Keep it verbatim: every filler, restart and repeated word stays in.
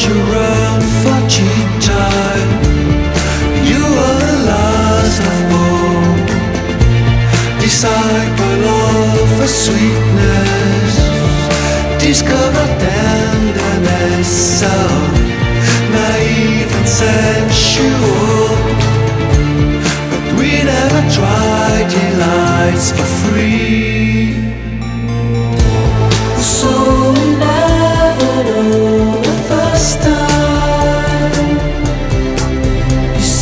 you run for cheap time. You are the last of hope, disciple of a sweetness, discover tenderness, so naive and sensual. But we never tried delights for free.